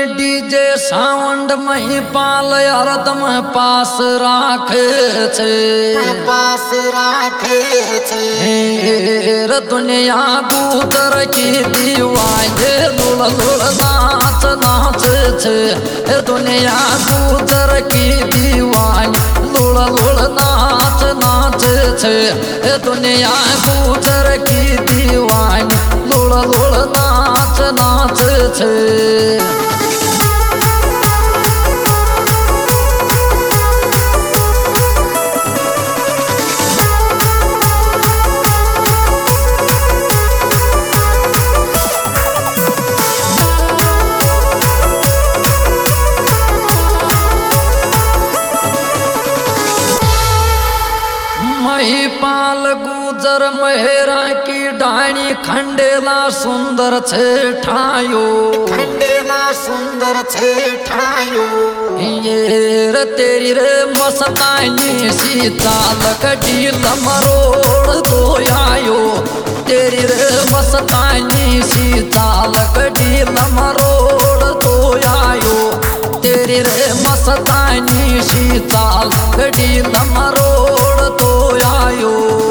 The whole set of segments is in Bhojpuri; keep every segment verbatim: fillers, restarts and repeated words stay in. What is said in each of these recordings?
डीजे साउंड में पाल यारदम पास राखे छे पास राखे छे रे दुनिया गुजर की दीवाने लुल लुल नाच नाच छे रे दुनिया गुजर की दीवानी लुल लुल नाच नाच छे रे दुनिया गुजर की दीवानी लुल लुल नाच नाच छे। पाल गुजर मेहरा की डाणी खंडेला सुंदर छे ठायो खंडेला सुंदर छे ठायो ये रे तेरी रे मस्तानी सीता लकड़ी लमरोड़ तो आयो तेरी रे मस्तानी सीता लकड़ी लमरोड़ तो आयो तेरी रे मस्तानी सीता लकड़ी लमरोड़ तो आयो।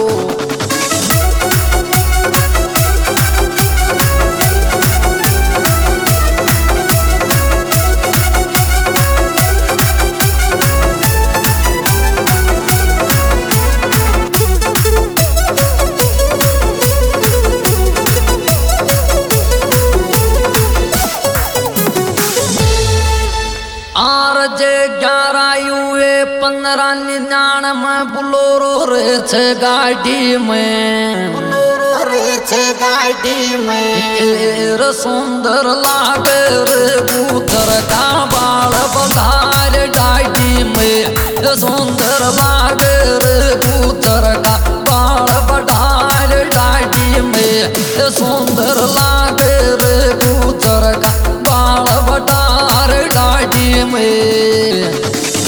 पंद्रह निन्यानवे बुलोरो रे छे गाड़ी में रे छे गाड़ी में रे सुंदर लागे रे गुजर का बाल बधार गाड़ी में रे सुंदर लागे रे गुजर का बाल बधार गाड़ी में रे सुंदर लागे रे गुजर का बाल बधार गाड़ी में।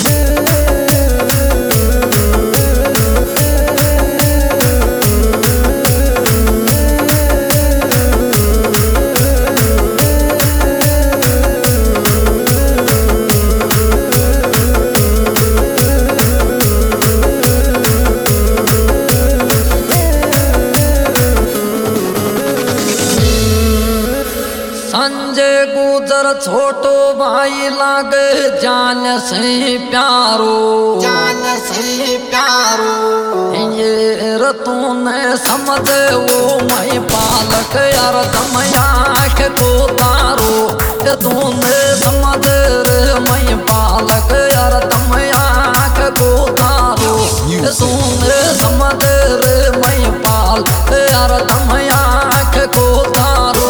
संजय गुजर छोटो भाई लागे जान से प्यारो जान से प्यारो ये तूने समझ वो मैं पालक यार दम आँख को तारो तूने समझ रे मैं पालक यार दम आँख को तारो तूने समझ रे मैं पाल यार दम आँख को तारो।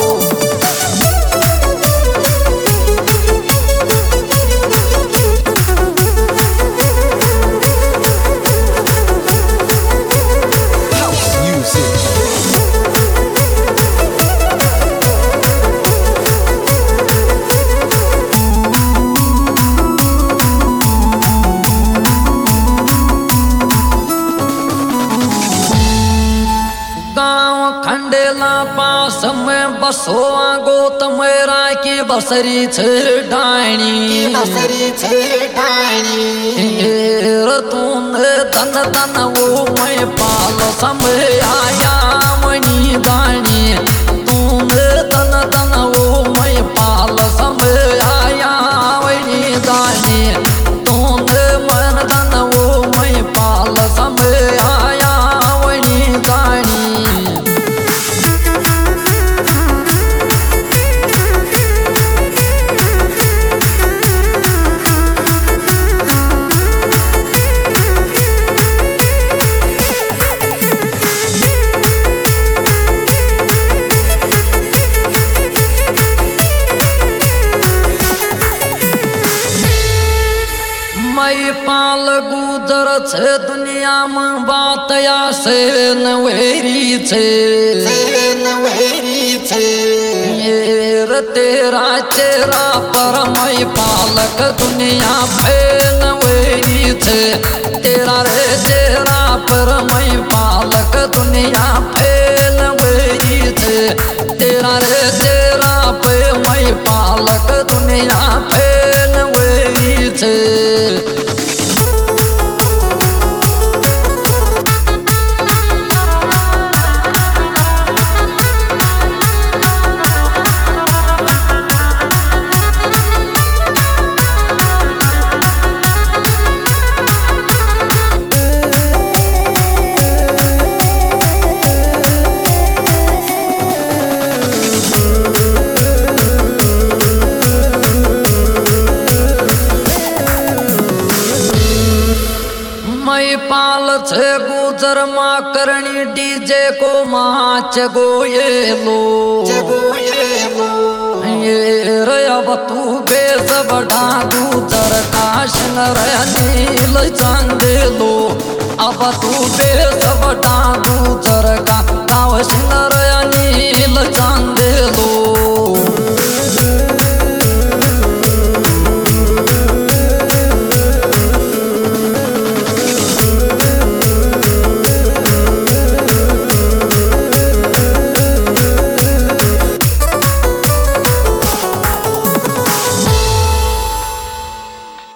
खंडेला पास में बसो गोत मेरा की बसरी छे डाणी बसरी छे डाणी तूने तन तन वो मैं पाल समय आया मनी गानी तूने तन तन वो मैं पाल समय आया मनी गानी तूने मन तन वो मैं पाल समय आया मनी गानी। पाल गुजर छे दुनिया में बात या से नवेरी छे नवेरी छे ये रे तेरा चेहरा पर मैं पालक दुनिया पे नवेरी छे तेरा रे चेहरा पर मैं पालक दुनिया पे नवेरी छे तेरा रे चेहरा पे मैं पालक दुनिया पाल छे गुजर मा करणी डीजे को माच गोयेलो जगोयेलो ये रे अब तू बेस बढ़ा गुजर काशन रे नील चंदेलो अब तू बेस